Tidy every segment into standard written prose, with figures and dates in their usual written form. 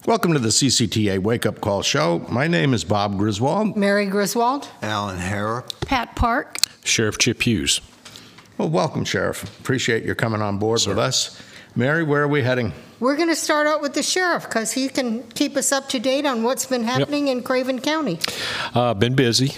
Welcome to the CCTA Wake Up Call Show. My name is Bob Griswold. Mary Griswold. Alan Harrop. Pat Park. Sheriff Chip Hughes. Well, welcome, Sheriff. Appreciate your coming on board with us. Mary, where are we heading? We're going to start out with the sheriff because he can keep us up to date on what's been happening in Craven County. Been busy.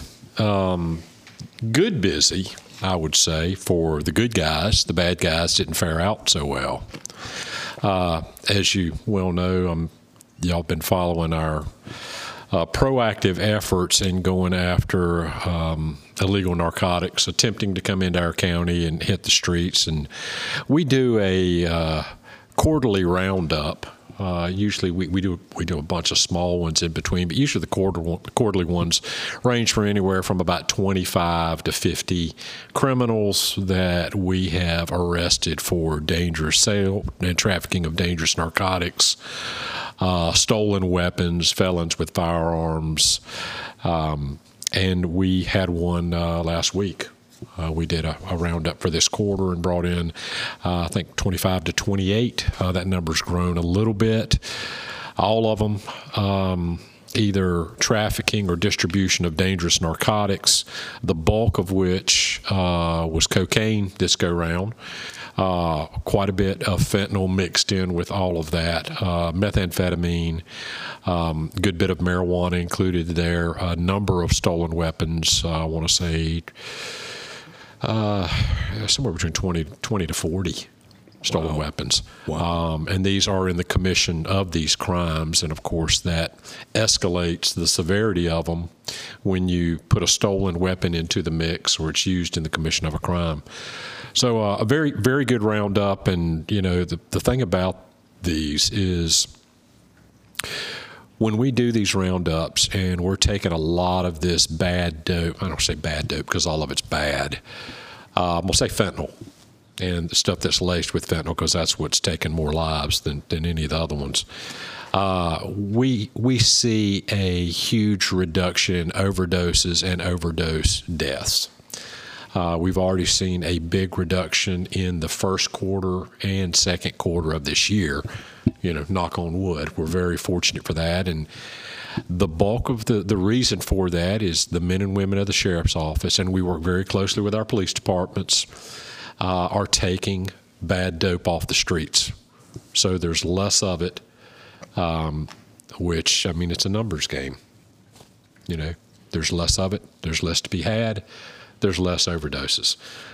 Good busy, I would say, for the good guys. The bad guys didn't fare out so well. As you well know, y'all been following our proactive efforts in going after illegal narcotics, attempting to come into our county and hit the streets. And we do a quarterly roundup. Usually we do a bunch of small ones in between, but usually the quarterly ones range from anywhere from about 25 to 50 criminals that we have arrested for dangerous sale and trafficking of dangerous narcotics, stolen weapons, felons with firearms, and we had one last week. We did a roundup for this quarter and brought in, I think, 25 to 28. That number's grown a little bit. All of them either trafficking or distribution of dangerous narcotics, the bulk of which was cocaine this go-round. Quite a bit of fentanyl mixed in with all of that, methamphetamine, good bit of marijuana included there, a number of stolen weapons, I want to say somewhere between 20 to 40 stolen weapons. Wow. And these are in the commission of these crimes. And, of course, that escalates the severity of them when you put a stolen weapon into the mix or it's used in the commission of a crime. So a very, very good roundup. And, you know, the thing about these is when we do these roundups and we're taking a lot of this bad dope, I don't say bad dope because all of it's bad. We'll say fentanyl and the stuff that's laced with fentanyl because that's what's taken more lives than any of the other ones. We see a huge reduction in overdoses and overdose deaths. We've already seen a big reduction in the first quarter and second quarter of this year. You know, knock on wood. We're very fortunate for that. And the bulk of the reason for that is the men and women of the sheriff's office, and we work very closely with our police departments, are taking bad dope off the streets. So there's less of it, which, I mean, it's a numbers game. You know, there's less of it. There's less to be had. There's less overdoses.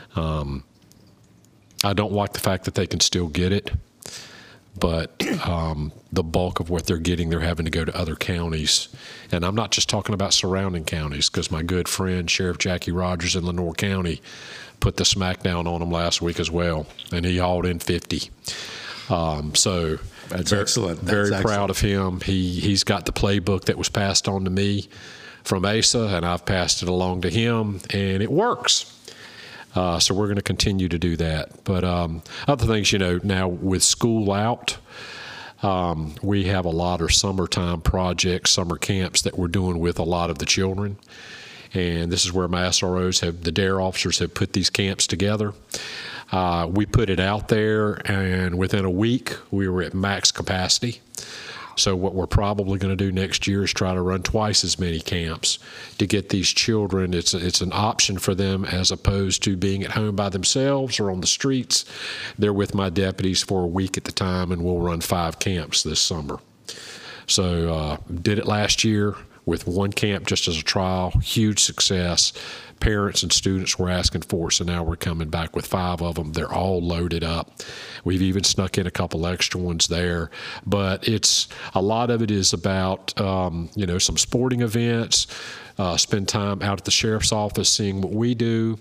I don't like the fact that they can still get it, but the bulk of what they're getting, they're having to go to other counties. And I'm not just talking about surrounding counties, because my good friend, Sheriff Jackie Rogers in Lenoir County, put the smackdown on them last week as well, and he hauled in 50. So that's excellent. Very proud of him. He's got the playbook that was passed on to me from ASA, and I've passed it along to him, and it works. So we're going to continue to do that. But other things, you know, now with school out, we have a lot of summertime projects, summer camps that we're doing with a lot of the children. And this is where my SROs the DARE officers have put these camps together. We put it out there, and within a week, we were at max capacity. So what we're probably going to do next year is try to run twice as many camps to get these children. It's an option for them as opposed to being at home by themselves or on the streets. They're with my deputies for a week at the time, and we'll run 5 camps this summer. So did it last year with 1 camp just as a trial, huge success. Parents and students were asking for it, so now we're coming back with 5 of them. They're all loaded up. We've even snuck in a couple extra ones there. But a lot of it is about, you know, some sporting events, spend time out at the sheriff's office seeing what we do,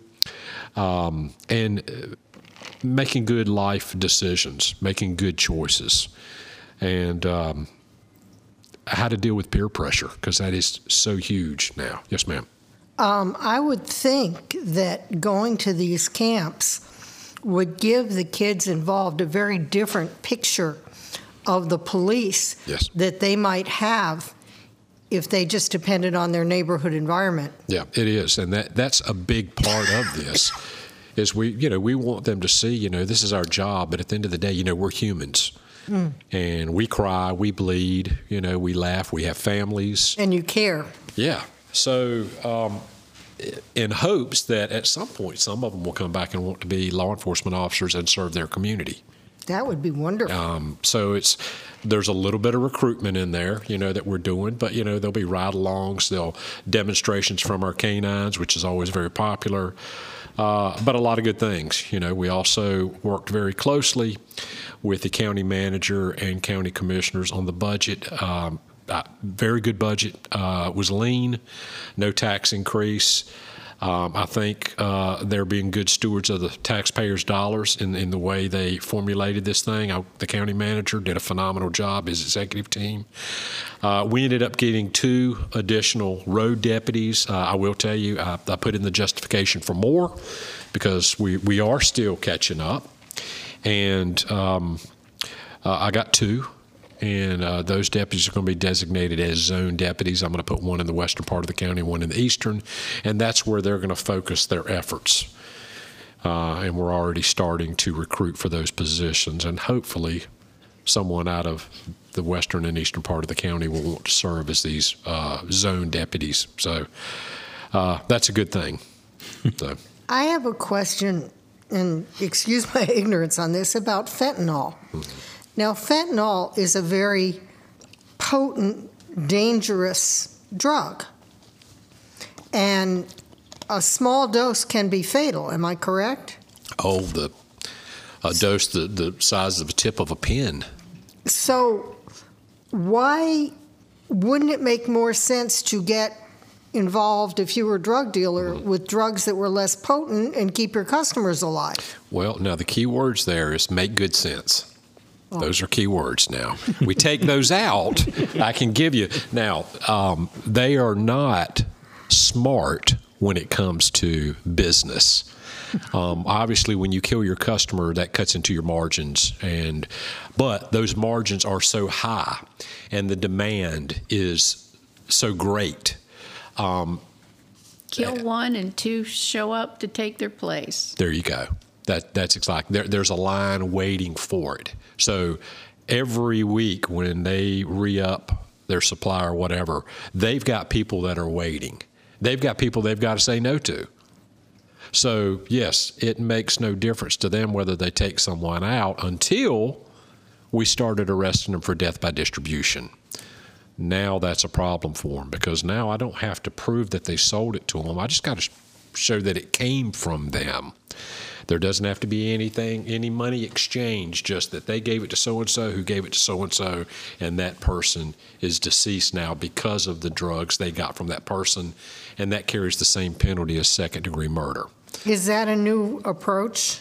and making good life decisions, making good choices, and how to deal with peer pressure, because that is so huge now. Yes, ma'am. I would think that going to these camps would give the kids involved a very different picture of the police that they might have if they just depended on their neighborhood environment. Yeah, it is. And that's a big part of this is we want them to see, this is our job, but at the end of the day, we're humans. And we cry, we bleed, we laugh, we have families. And you care. Yeah. So in hopes that at some point, some of them will come back and want to be law enforcement officers and serve their community. That would be wonderful. So there's a little bit of recruitment in there, that we're doing, but, there'll be ride-alongs, there'll demonstrations from our canines, which is always very popular, but a lot of good things. We also worked very closely with the county manager and county commissioners on the budget. Very good budget. Was lean, no tax increase. I think they're being good stewards of the taxpayers' dollars in the way they formulated this thing. The county manager did a phenomenal job, his executive team. We ended up getting 2 additional road deputies. I will tell you, I put in the justification for more because we are still catching up. And I got 2. And those deputies are going to be designated as zone deputies. I'm going to put one in the western part of the county, one in the eastern, and that's where they're going to focus their efforts. And we're already starting to recruit for those positions, and hopefully someone out of the western and eastern part of the county will want to serve as these zone deputies. So that's a good thing. So. I have a question, and excuse my ignorance on this, about fentanyl. Now, fentanyl is a very potent, dangerous drug, and a small dose can be fatal. Am I correct? Oh, a dose the size of the tip of a pin. So why wouldn't it make more sense to get involved, if you were a drug dealer, with drugs that were less potent and keep your customers alive? Well, now the key words there is make good sense. Those are key words now. We take those out, I can give you. Now, they are not smart when it comes to business. Obviously, when you kill your customer, that cuts into your margins. But those margins are so high, and the demand is so great. Kill one and 2 show up to take their place. There you go. That's exactly. There's a line waiting for it. So every week when they re-up their supply or whatever, they've got people that are waiting. They've got people they've got to say no to. So, yes, it makes no difference to them whether they take someone out until we started arresting them for death by distribution. Now that's a problem for them because now I don't have to prove that they sold it to them. I just got to show that it came from them. There doesn't have to be any money exchanged, just that they gave it to so-and-so who gave it to so-and-so, and that person is deceased now because of the drugs they got from that person, and that carries the same penalty as second-degree murder. Is that a new approach?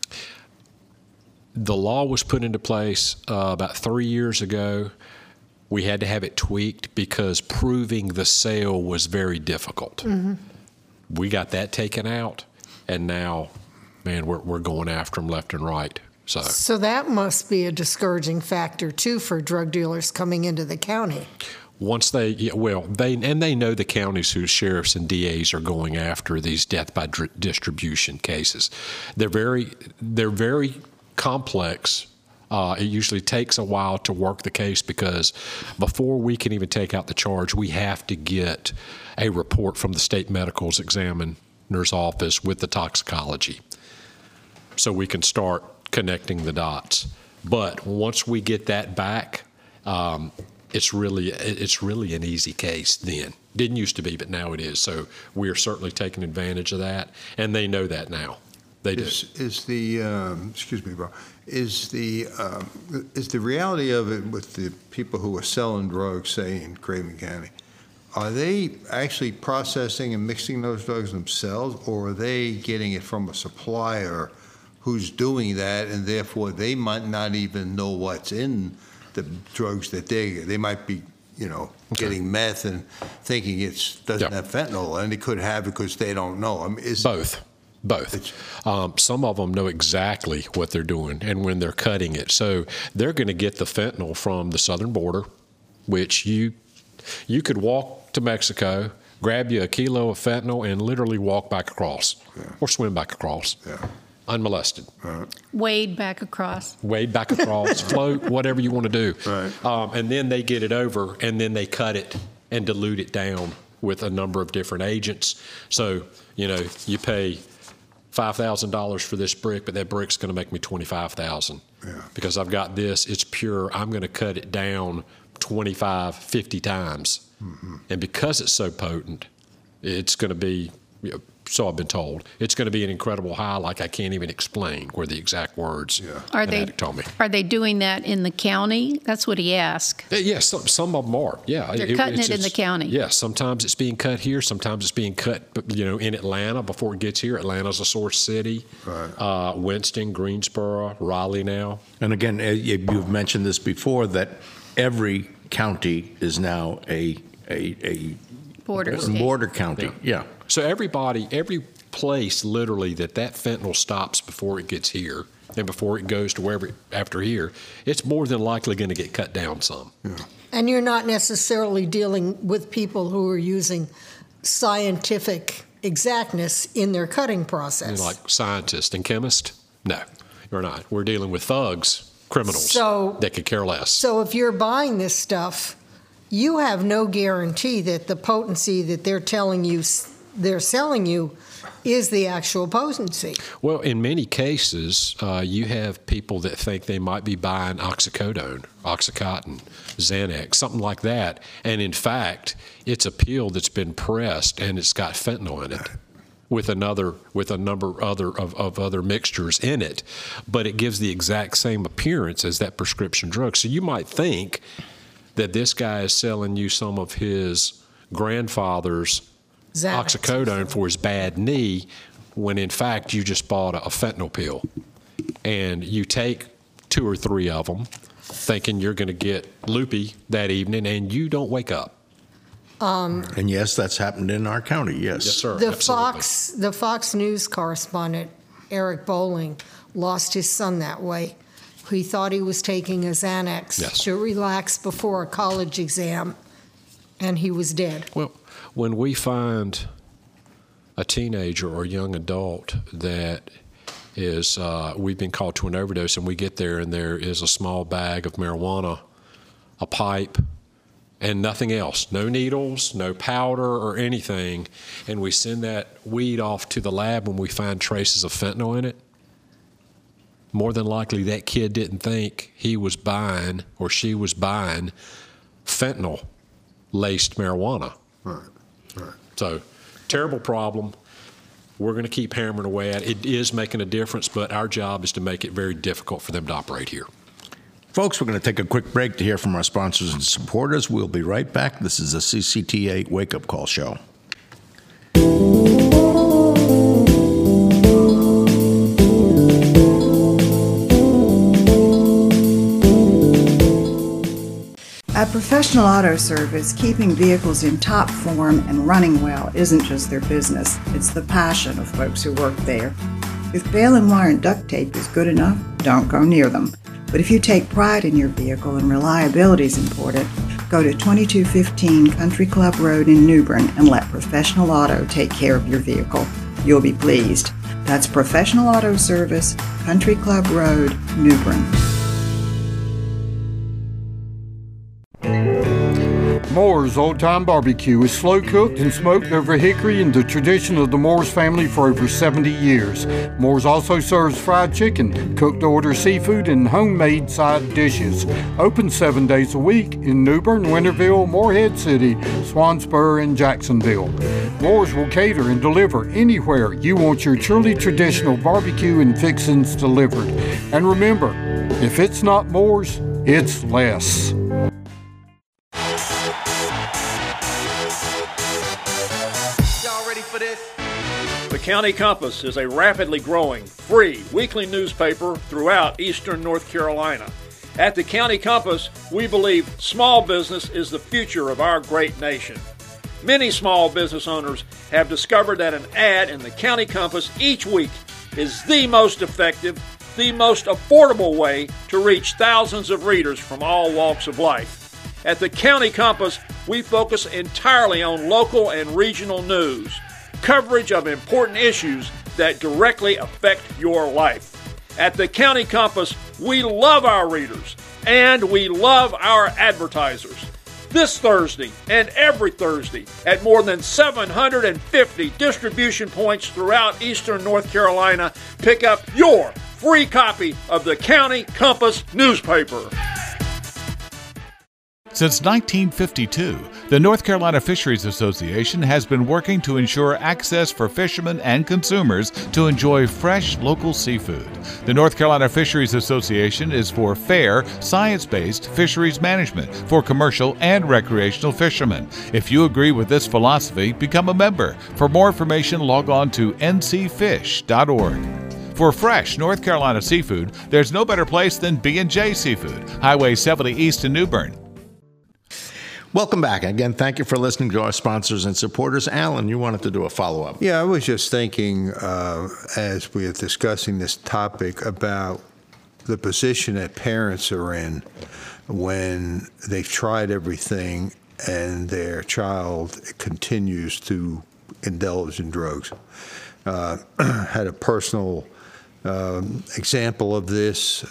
The law was put into place about 3 years ago. We had to have it tweaked because proving the sale was very difficult. Mm-hmm. We got that taken out, and now, man, we're going after them left and right. So that must be a discouraging factor, too, for drug dealers coming into the county. Once they know the counties whose sheriffs and DAs are going after these death by distribution cases. They're very complex. It usually takes a while to work the case because before we can even take out the charge, we have to get a report from the state medical examiner's office with the toxicology, so we can start connecting the dots. But once we get that back, it's really an easy case then. Didn't used to be, but now it is. So we are certainly taking advantage of that, and they know that now. They do. Is the excuse me, bro? Is the reality of it with the people who are selling drugs, say in Craven County, are they actually processing and mixing those drugs themselves, or are they getting it from a supplier who's doing that, and therefore they might not even know what's in the drugs that they might be, getting meth and thinking it doesn't have fentanyl, and it could have because they don't know. I mean, Both. Some of them know exactly what they're doing and when they're cutting it. So they're going to get the fentanyl from the southern border, which you could walk to Mexico, grab you a kilo of fentanyl, and literally walk back across or swim back across. Yeah. unmolested. Wade back across. Wade back across, float, whatever you want to do. Right. And then they get it over, and then they cut it and dilute it down with a number of different agents. So, you pay $5,000 for this brick, but that brick's going to make me $25,000 because I've got this. It's pure. I'm going to cut it down 25, 50 times. Mm-hmm. And because it's so potent, it's going to be, so I've been told, it's going to be an incredible high like I can't even explain were the exact words Are an addict told me. Are they doing that in the county? That's what he asked. Yes, some of them are. Yeah, They're cutting it in the county. Yes, sometimes it's being cut here. Sometimes it's being cut, in Atlanta before it gets here. Atlanta's a source city. Right. Winston, Greensboro, Raleigh now. And again, you've mentioned this before, that every county is now a border county. Yeah. So every place literally that fentanyl stops before it gets here and before it goes to wherever after here, it's more than likely going to get cut down some. Yeah. And you're not necessarily dealing with people who are using scientific exactness in their cutting process. Like scientists and chemists? No, you're not. We're dealing with thugs, criminals that could care less. So if you're buying this stuff, you have no guarantee that the potency that they're telling you they're selling you is the actual potency. Well, in many cases, you have people that think they might be buying oxycodone, Oxycontin, Xanax, something like that. And in fact, it's a pill that's been pressed and it's got fentanyl in it with a number of other mixtures in it. But it gives the exact same appearance as that prescription drug. So you might think that this guy is selling you some of his grandfather's Xanax. Oxycodone for his bad knee, when in fact you just bought a fentanyl pill. And you take 2 or 3 of them thinking you're going to get loopy that evening, and you don't wake up. And yes, that's happened in our county, yes. Yes, sir. The Fox News correspondent, Eric Bolling, lost his son that way. He thought he was taking a Xanax to relax before a college exam, and he was dead. Well, when we find a teenager or a young adult that is, we've been called to an overdose, and we get there and there is a small bag of marijuana, a pipe, and nothing else, no needles, no powder or anything, and we send that weed off to the lab when we find traces of fentanyl in it, more than likely that kid didn't think he was buying or she was buying fentanyl-laced marijuana. Right. So, terrible problem. We're going to keep hammering away at it. It is making a difference, but our job is to make it very difficult for them to operate here. Folks, we're going to take a quick break to hear from our sponsors and supporters. We'll be right back. This is a CCTA Wake Up Call show. At Professional Auto Service, keeping vehicles in top form and running well isn't just their business, it's the passion of folks who work there. If bail and wire and duct tape is good enough, don't go near them. But if you take pride in your vehicle and reliability is important, go to 2215 Country Club Road in New Bern and let Professional Auto take care of your vehicle. You'll be pleased. That's Professional Auto Service, Country Club Road, New Bern. Moore's Old Time Barbecue is slow cooked and smoked over hickory in the tradition of the Moore's family for over 70 years. Moore's also serves fried chicken, cooked to order seafood, and homemade side dishes. Open 7 days a week in New Bern, Winterville, Morehead City, Swansboro, and Jacksonville. Moore's will cater and deliver anywhere you want your truly traditional barbecue and fixings delivered. And remember, if it's not Moore's, it's less. The County Compass is a rapidly growing, free weekly newspaper throughout eastern North Carolina. At the County Compass, we believe small business is the future of our great nation. Many small business owners have discovered that an ad in the County Compass each week is the most effective, the most affordable way to reach thousands of readers from all walks of life. At the County Compass, we focus entirely on local and regional news, coverage of important issues that directly affect your life. At the County Compass, we love our readers and we love our advertisers. This Thursday and every Thursday at more than 750 distribution points throughout eastern North Carolina, pick up your free copy of the County Compass newspaper. Since 1952, the North Carolina Fisheries Association has been working to ensure access for fishermen and consumers to enjoy fresh local seafood. The North Carolina Fisheries Association is for fair, science-based fisheries management for commercial and recreational fishermen. If you agree with this philosophy, become a member. For more information, log on to ncfish.org. For fresh North Carolina seafood, there's no better place than B&J Seafood, Highway 70 East in New Bern. Welcome back. Again, thank you for listening to our sponsors and supporters. Alan, you wanted to do a follow-up. Yeah, I was just thinking as we are discussing this topic about the position that parents are in when they've tried everything and their child continues to indulge in drugs. Had a personal example of this.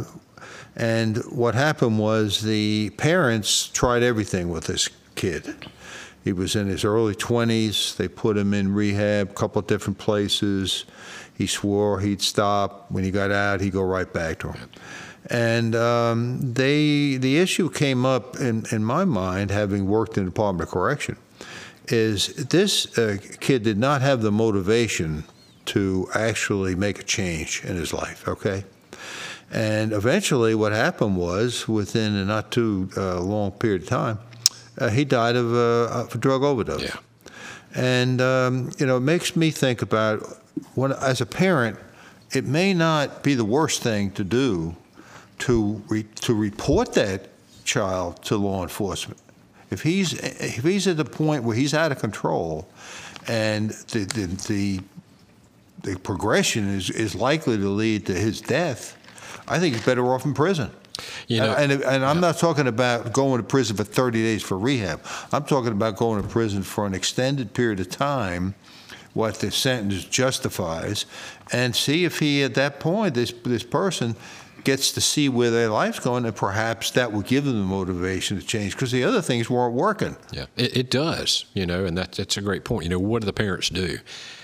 And what happened was the parents tried everything with this kid. He was in his early 20s. They put him in rehab, a couple of different places. He swore he'd stop. When he got out, he'd go right back to him. And the issue came up in my mind, having worked in the Department of Correction, is this kid did not have the motivation to actually make a change in his life, okay? And eventually what happened was, within a not too long period of time, he died of a drug overdose. Yeah. And, it makes me think about, as a parent, it may not be the worst thing to do to report that child to law enforcement. If he's at the point where he's out of control and the progression is likely to lead to his death, I think he's better off in prison. And I'm not talking about going to prison for 30 days for rehab. I'm talking about going to prison for an extended period of time, what the sentence justifies, and see if he, at that point, this person gets to see where their life's going, and perhaps that will give them the motivation to change, because the other things weren't working. Yeah, it does, and that's a great point. What do the parents do?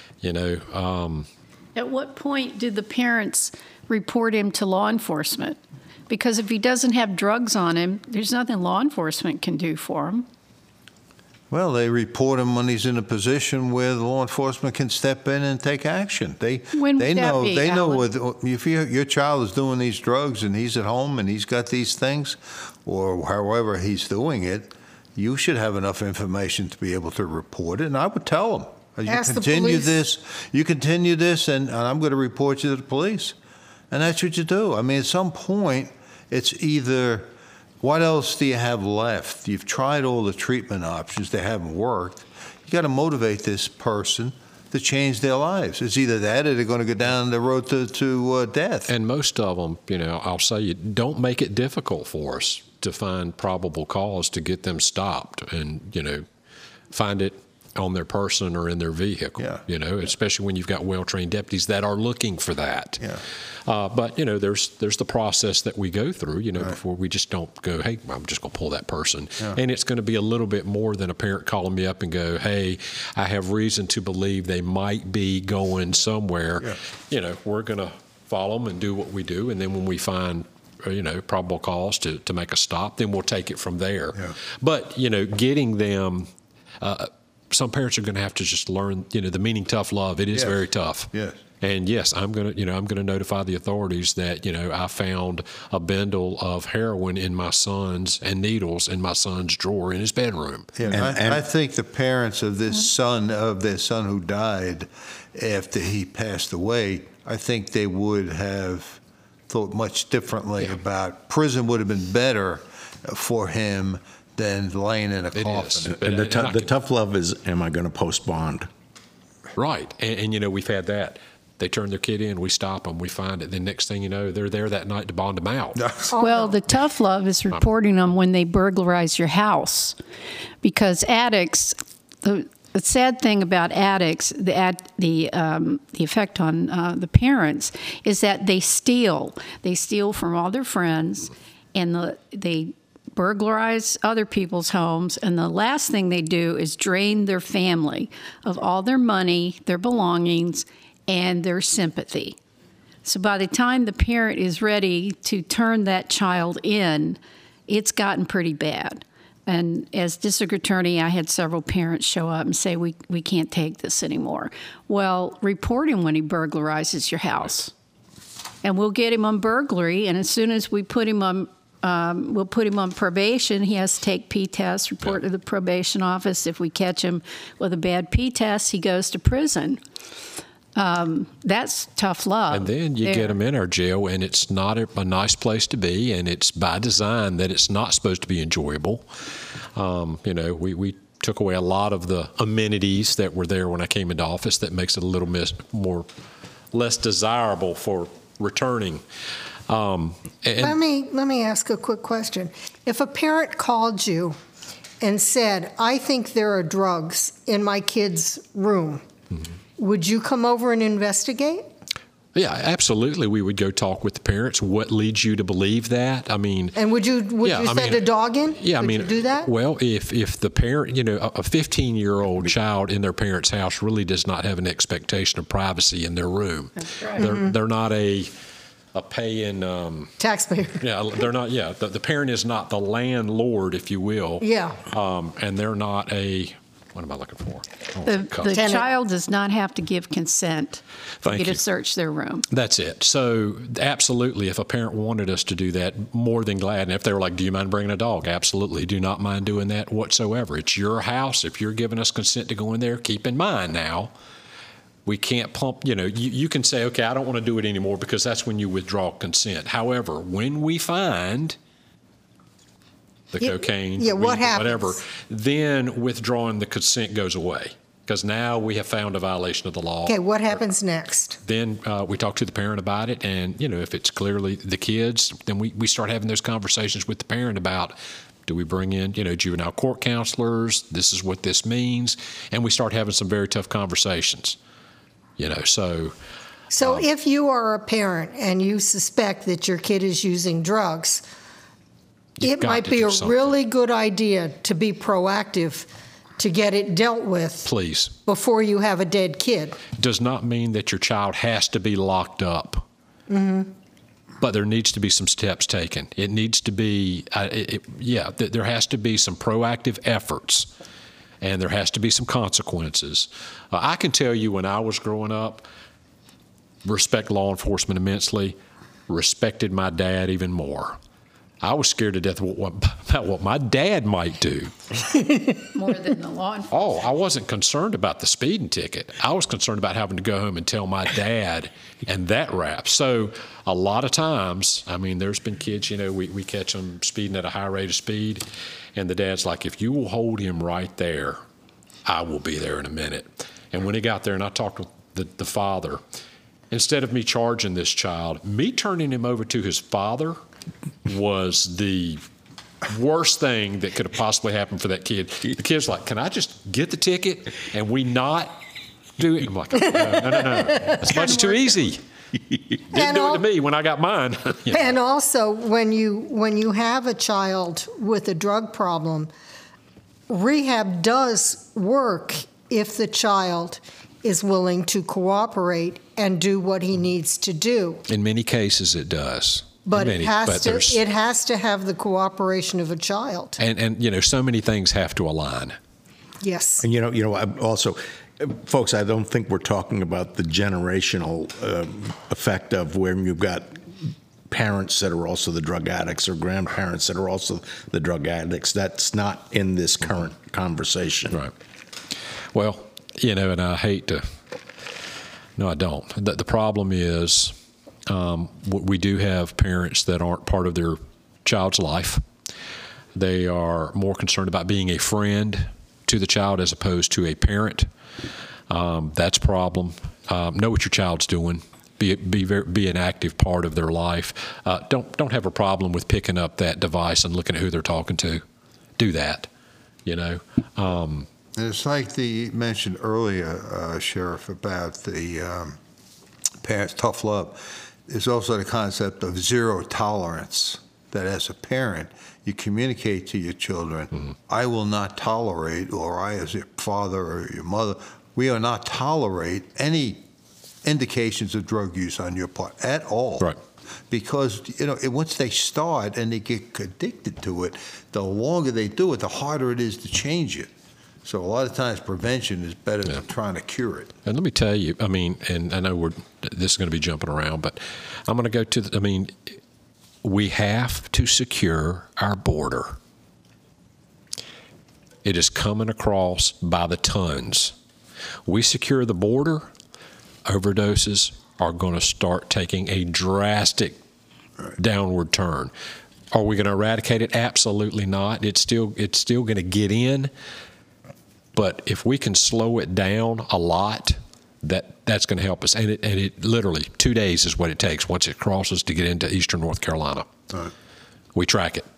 At what point do the parents report him to law enforcement? Because if he doesn't have drugs on him, there's nothing law enforcement can do for him. Well, they report him when he's in a position where the law enforcement can step in and take action. They know if your child is doing these drugs and he's at home and he's got these things, or however he's doing it, you should have enough information to be able to report it. And I would tell them, you continue this, and I'm going to report you to the police. And that's what you do. I mean, at some point, it's either, what else do you have left? You've tried all the treatment options. They haven't worked. You got to motivate this person to change their lives. It's either that or they're going to go down the road to death. And most of them, I'll say, don't make it difficult for us to find probable cause to get them stopped and, find it on their person or in their vehicle, especially when you've got well-trained deputies that are looking for that. Yeah. But, there's the process that we go through, before we just don't go, hey, I'm just going to pull that person. Yeah. And it's going to be a little bit more than a parent calling me up and go, hey, I have reason to believe they might be going somewhere. Yeah. We're going to follow them and do what we do. And then when we find probable cause to make a stop, then we'll take it from there. Yeah. But, getting them some parents are going to have to just learn, the meaning tough love. It is very tough. Yes. And yes, I'm going to notify the authorities that, I found a bundle of heroin in my son's and needles in my son's drawer in his bedroom. Yeah, and I think the parents of their son who died after he passed away, I think they would have thought much differently about prison would have been better for him than laying in a coffin. And the tough love is, am I going to post bond? Right. And we've had that. They turn their kid in, we stop them, we find it. Then next thing you know, they're there that night to bond them out. Well, the tough love is reporting them when they burglarize your house. Because addicts, the sad thing about addicts, the effect on the parents, is that they steal. They steal from all their friends, and they burglarize other people's homes, and the last thing they do is drain their family of all their money, their belongings, and their sympathy. So by the time the parent is ready to turn that child in, it's gotten pretty bad. And as district attorney, I had several parents show up and say, we can't take this anymore. Well, report him when he burglarizes your house. And we'll get him on burglary, and as soon as we put him on we'll put him on probation. He has to take P-tests, report to the probation office. If we catch him with a bad P-test, he goes to prison. That's tough love. And then you get them in our jail, and it's not a nice place to be, and it's by design that it's not supposed to be enjoyable. We took away a lot of the amenities that were there when I came into office that makes it a little less desirable for returning. Let me ask a quick question. If a parent called you and said, I think there are drugs in my kid's room, would you come over and investigate? Yeah, absolutely. We would go talk with the parents. What leads you to believe that? I mean, and would you send a dog in? Yeah, would you do that? Well, if the parent, a 15-year-old child in their parent's house really does not have an expectation of privacy in their room. That's right. They're not a paying taxpayer. Yeah, they're not. Yeah, the parent is not the landlord, if you will. Yeah. And they're not a. What am I looking for? The child does not have to give consent for you to search their room. That's it. So absolutely, if a parent wanted us to do that, more than glad. And if they were like, do you mind bringing a dog? Absolutely. Do not mind doing that whatsoever. It's your house. If you're giving us consent to go in there, keep in mind now, we can't pump, you can say, okay, I don't want to do it anymore, because that's when you withdraw consent. However, when we find the cocaine, what happens? Whatever, then withdrawing the consent goes away, because now we have found a violation of the law. Okay, what happens next? Then we talk to the parent about it, and if it's clearly the kids, then we start having those conversations with the parent about, do we bring in juvenile court counselors? This is what this means, and we start having some very tough conversations. So if you are a parent and you suspect that your kid is using drugs, it might be a really good idea to be proactive to get it dealt with. Please. Before you have a dead kid. Does not mean that your child has to be locked up. Mm-hmm. But there needs to be some steps taken. It needs to be, there has to be some proactive efforts, and there has to be some consequences. I can tell you, when I was growing up, respect law enforcement immensely, respected my dad even more. I was scared to death about what my dad might do. More than the law enforcement. Oh, I wasn't concerned about the speeding ticket. I was concerned about having to go home and tell my dad, and that wrap. So a lot of times, there's been kids, we catch them speeding at a high rate of speed, and the dad's like, if you will hold him right there, I will be there in a minute. And when he got there and I talked with the father, instead of me charging this child, me turning him over to his father was the worst thing that could have possibly happened for that kid. The kid's like, can I just get the ticket and we not do it? I'm like, no. That's much too easy. Didn't do it to me when I got mine. And also, when you have a child with a drug problem, rehab does work if the child is willing to cooperate and do what he needs to do. In many cases, it does. But it has to have the cooperation of a child. And so many things have to align. Yes. And also, folks, I don't think we're talking about the generational effect of where you've got parents that are also the drug addicts or grandparents that are also the drug addicts. That's not in this current conversation. Right. Well, and I hate to. No, I don't. The problem is, we do have parents that aren't part of their child's life. They are more concerned about being a friend to the child as opposed to a parent. That's a problem. Know what your child's doing. Be an active part of their life. Don't have a problem with picking up that device and looking at who they're talking to. Do that. And it's like the mentioned earlier, Sheriff, about the parents' tough love. There's also the concept of zero tolerance, that as a parent, you communicate to your children, I will not tolerate, or I as your father or your mother, we will not tolerate any indications of drug use on your part at all. Right. Because, once they start and they get addicted to it, the longer they do it, the harder it is to change it. So a lot of times prevention is better than trying to cure it. And let me tell you, and I know this is going to be jumping around, but I'm going to go to, we have to secure our border. It is coming across by the tons. We secure the border, overdoses are going to start taking a drastic downward turn. Are we going to eradicate it? Absolutely not. It's still going to get in. But if we can slow it down a lot, that's going to help us. And it literally 2 days is what it takes once it crosses to get into eastern North Carolina. Right. We track it.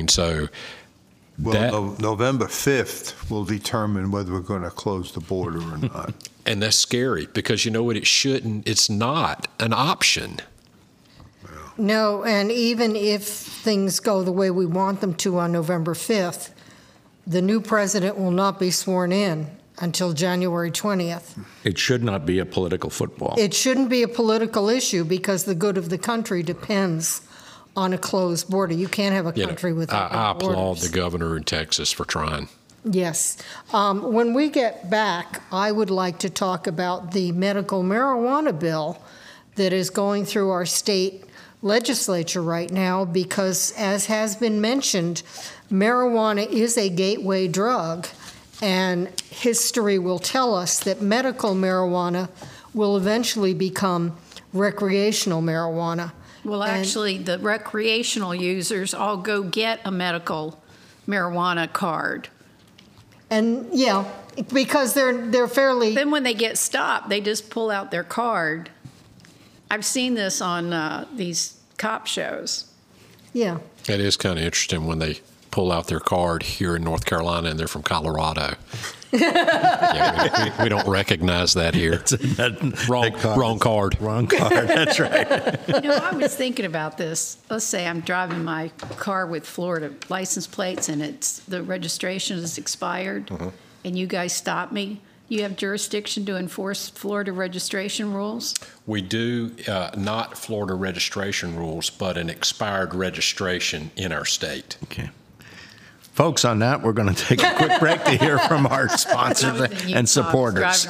November 5th will determine whether we're going to close the border or not. And that's scary because you know what? It's not an option. No, and even if things go the way we want them to on November 5th, the new president will not be sworn in until January 20th. It should not be a political football. It shouldn't be a political issue because the good of the country depends on a closed border. You can't have a country without I borders. applaud the governor in Texas for trying. Yes. When we get back, I would like to talk about the medical marijuana bill that is going through our state legislature right now because, as has been mentioned, marijuana is a gateway drug, and history will tell us that medical marijuana will eventually become recreational marijuana. Well, actually, the recreational users all go get a medical marijuana card. And because they're fairly. Then when they get stopped, they just pull out their card. I've seen this on these cop shows. Yeah. It is kind of interesting when they pull out their card here in North Carolina and they're from Colorado. We don't recognize that here. Wrong card. Wrong card. That's right. I was thinking about this. Let's say I'm driving my car with Florida license plates and the registration is expired, and you guys stop me. You have jurisdiction to enforce Florida registration rules? We do not Florida registration rules, but an expired registration in our state. Okay. Folks, on that, we're going to take a quick break to hear from our sponsors and supporters.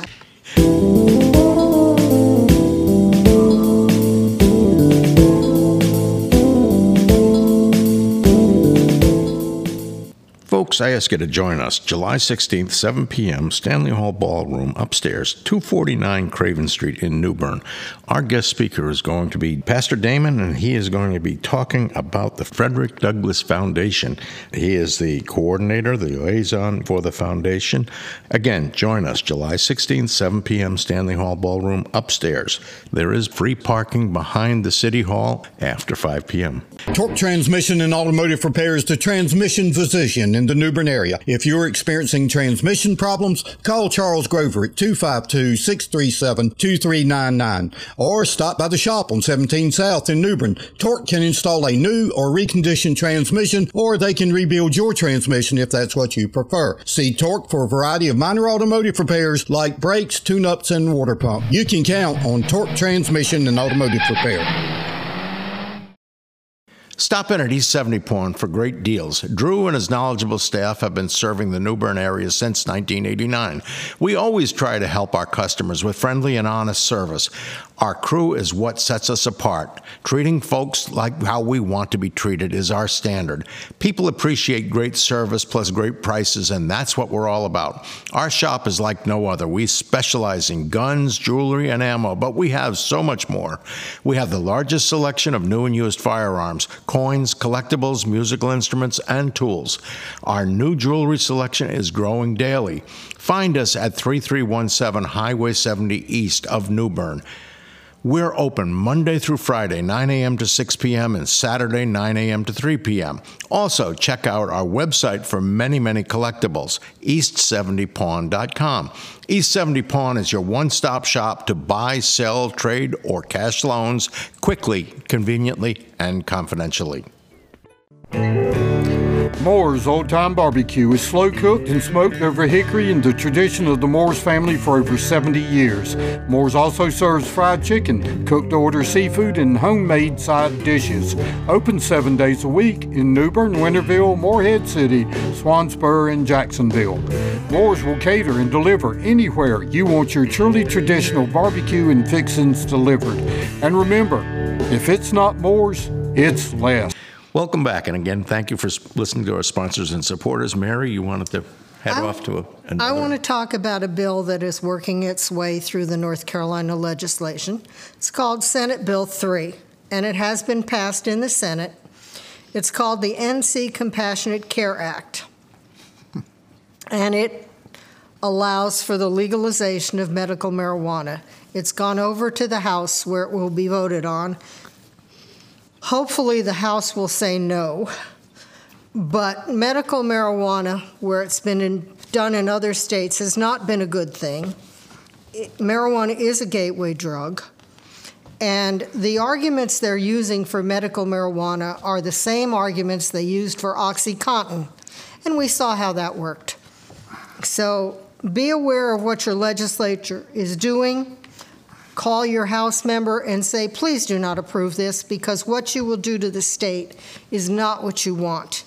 Folks, I ask you to join us July 16th, 7 p.m., Stanley Hall Ballroom, upstairs, 249 Craven Street in New Bern. Our guest speaker is going to be Pastor Damon, and he is going to be talking about the Frederick Douglass Foundation. He is the coordinator, the liaison for the foundation. Again, join us July 16th, 7 p.m., Stanley Hall Ballroom, upstairs. There is free parking behind the City Hall after 5 p.m. Torque Transmission and Automotive Repair is the transmission physician in the New Bern area. If you're experiencing transmission problems, call Charles Grover at 252-637-2399 or stop by the shop on 17 South in New Bern. Torque can install a new or reconditioned transmission, or they can rebuild your transmission if that's what you prefer. See Torque for a variety of minor automotive repairs like brakes, tune-ups, and water pump. You can count on Torque Transmission and Automotive Repair. Stop in at East 70 Pawn for great deals. Drew and his knowledgeable staff have been serving the New Bern area since 1989. We always try to help our customers with friendly and honest service. Our crew is what sets us apart. Treating folks like how we want to be treated is our standard. People appreciate great service plus great prices, and that's what we're all about. Our shop is like no other. We specialize in guns, jewelry, and ammo, but we have so much more. We have the largest selection of new and used firearms, coins, collectibles, musical instruments, and tools. Our new jewelry selection is growing daily. Find us at 3317 Highway 70 east of New Bern. We're open Monday through Friday, 9 a.m. to 6 p.m., and Saturday, 9 a.m. to 3 p.m. Also, check out our website for many, many collectibles, east70pawn.com. East 70 Pawn is your one-stop shop to buy, sell, trade, or cash loans quickly, conveniently, and confidentially. Moore's Old Time Barbecue is slow cooked and smoked over hickory in the tradition of the Moores family for over 70 years. Moore's also serves fried chicken, cooked to order seafood, and homemade side dishes. Open 7 days a week in New Bern, Winterville, Morehead City, Swansboro, and Jacksonville. Moore's will cater and deliver anywhere you want your truly traditional barbecue and fixings delivered. And remember, if it's not Moore's, it's less. Welcome back, and again, thank you for listening to our sponsors and supporters. Mary, you wanted to head off to another? I want to talk about a bill that is working its way through the North Carolina legislation. It's called Senate Bill 3, and it has been passed in the Senate. It's called the NC Compassionate Care Act, and it allows for the legalization of medical marijuana. It's gone over to the House where it will be voted on. Hopefully the House will say no, but medical marijuana, where it's been done in other states, has not been a good thing. Marijuana is a gateway drug, and the arguments they're using for medical marijuana are the same arguments they used for OxyContin, and we saw how that worked. So be aware of what your legislature is doing. Call your House member and say, please do not approve this, because what you will do to the state is not what you want.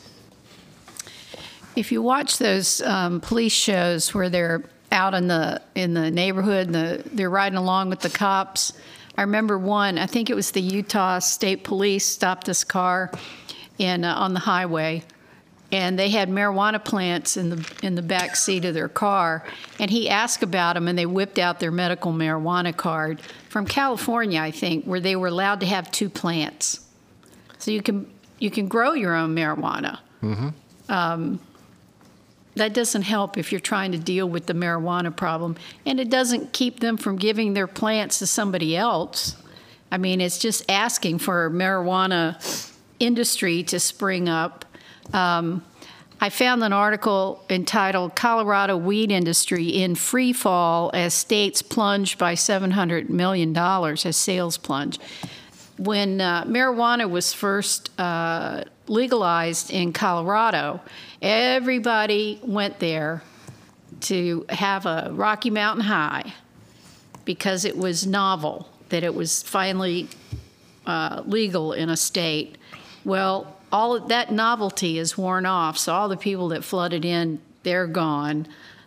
If you watch those police shows where they're out in the neighborhood and they're riding along with the cops, I remember one, I think it was the Utah State Police stopped this car on the highway, and they had marijuana plants in the back seat of their car. And he asked about them, and they whipped out their medical marijuana card from California, I think, where they were allowed to have 2 plants. So you can grow your own marijuana. Mm-hmm. That doesn't help if you're trying to deal with the marijuana problem, and it doesn't keep them from giving their plants to somebody else. I mean, it's just asking for marijuana industry to spring up. I found an article entitled Colorado Weed Industry in Free Fall as States Plunge by $700 million as Sales Plunge. When marijuana was first legalized in Colorado, everybody went there to have a Rocky Mountain High because it was novel, that it was finally legal in a state. Well, all of that novelty is worn off, so all the people that flooded in, they're gone.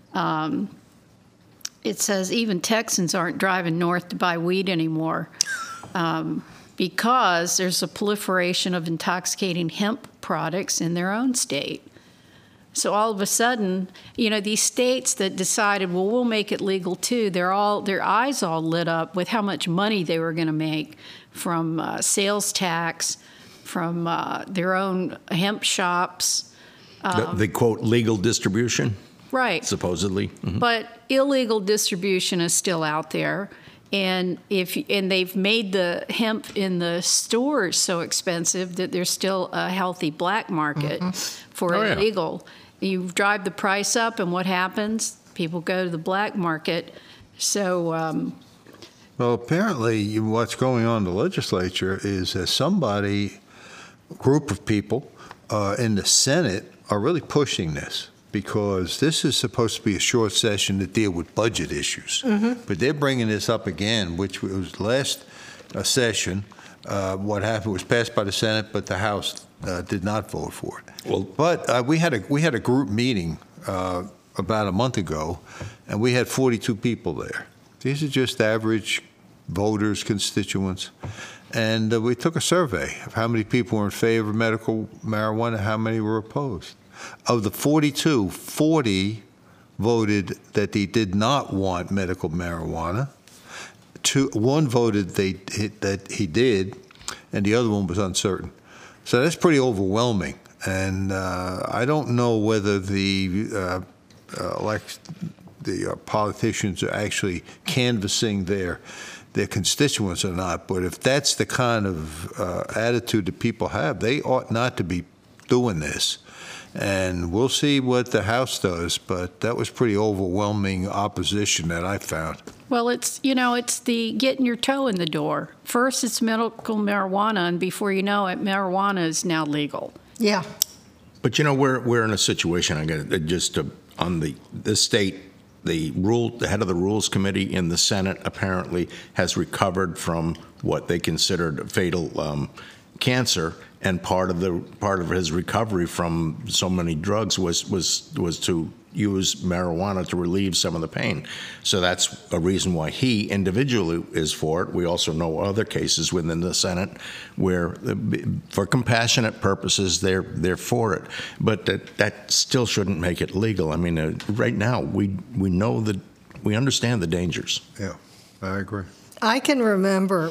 It says even Texans aren't driving north to buy weed anymore because there's a proliferation of intoxicating hemp products in their own state. So all of a sudden, these states that decided, well, we'll make it legal too, their eyes all lit up with how much money they were going to make from sales tax, from their own hemp shops. The quote, legal distribution? Right. Supposedly. Mm-hmm. But illegal distribution is still out there. And they've made the hemp in the stores so expensive that there's still a healthy black market for illegal. You drive the price up, and what happens? People go to the black market. So well, apparently what's going on in the legislature is that group of people in the Senate are really pushing this, because this is supposed to be a short session to deal with budget issues. Mm-hmm. But they're bringing this up again, which was last session. What happened was passed by the Senate, but the House did not vote for it. Well, but we had a group meeting about a month ago, and we had 42 people there. These are just average voters, constituents. And we took a survey of how many people were in favor of medical marijuana, how many were opposed. Of the 42, 40 voted that they did not want medical marijuana. One voted that he did, and the other one was uncertain. So that's pretty overwhelming. And I don't know whether the politicians are actually canvassing their their constituents or not. But if that's the kind of attitude that people have, they ought not to be doing this. And we'll see what the House does, but that was pretty overwhelming opposition that I found. Well, it's the getting your toe in the door. First, it's medical marijuana, and before you know it, marijuana is now legal. Yeah. But we're in a situation. On the state, the head of the Rules Committee in the Senate apparently has recovered from what they considered fatal cancer, and part of his recovery from so many drugs was to use marijuana to relieve some of the pain. So that's a reason why he individually is for it. We also know other cases within the Senate where, for compassionate purposes, they're for it. But that still shouldn't make it legal. I mean, right now we know that we understand the dangers. Yeah, I agree. I can remember,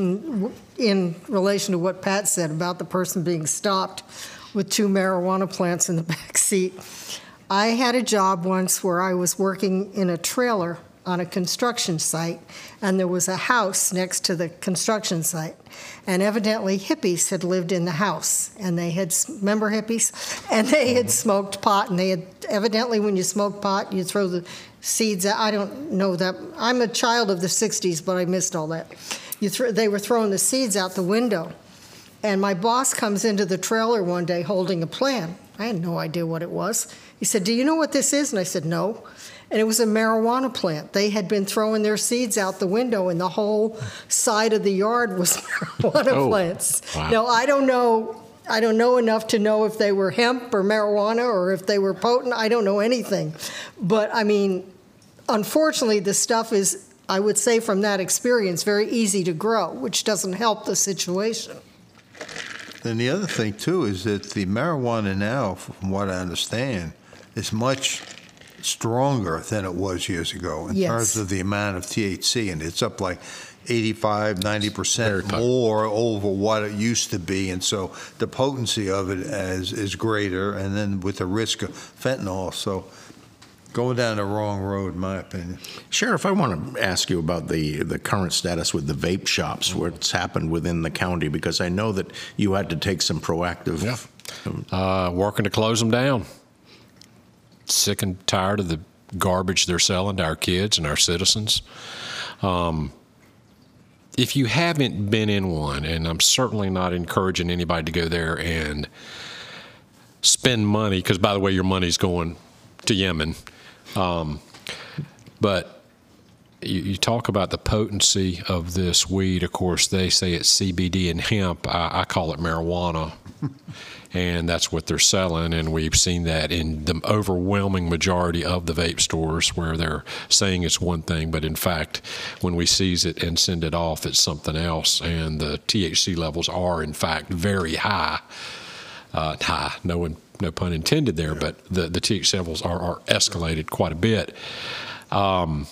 in relation to what Pat said about the person being stopped with 2 marijuana plants in the back seat, I had a job once where I was working in a trailer on a construction site, and there was a house next to the construction site. And evidently hippies had lived in the house, and they had, remember hippies? And they had smoked pot, and they had, evidently when you smoke pot, you throw the seeds out. I don't know that. I'm a child of the 60s, but I missed all that. They were throwing the seeds out the window. And my boss comes into the trailer one day holding a plant. I had no idea what it was. He said, "Do you know what this is?" And I said, "No." And it was a marijuana plant. They had been throwing their seeds out the window, and the whole side of the yard was marijuana plants. Wow. Now, I don't know enough to know if they were hemp or marijuana or if they were potent. I don't know anything. But, I mean, unfortunately, the stuff is, I would say from that experience, very easy to grow, which doesn't help the situation. And the other thing, too, is that the marijuana now, from what I understand, is much stronger than it was years ago in terms of the amount of THC, and it's up like 85, 90% more over what it used to be, and so the potency of it is greater, and then with the risk of fentanyl, so going down the wrong road, in my opinion. Sheriff, I want to ask you about the current status with the vape shops, what's happened within the county, because I know that you had to take some proactive... Working to close them down. Sick and tired of the garbage they're selling to our kids and our citizens. If you haven't been in one, and I'm certainly not encouraging anybody to go there and spend money, because, by the way, your money's going to Yemen. But you talk about the potency of this weed. Of course, they say it's CBD and hemp. I call it marijuana. And that's what they're selling, and we've seen that in the overwhelming majority of the vape stores where they're saying it's one thing, but in fact, when we seize it and send it off, it's something else, and the THC levels are, in fact, very high. No pun intended there, but the THC levels are escalated quite a bit. And,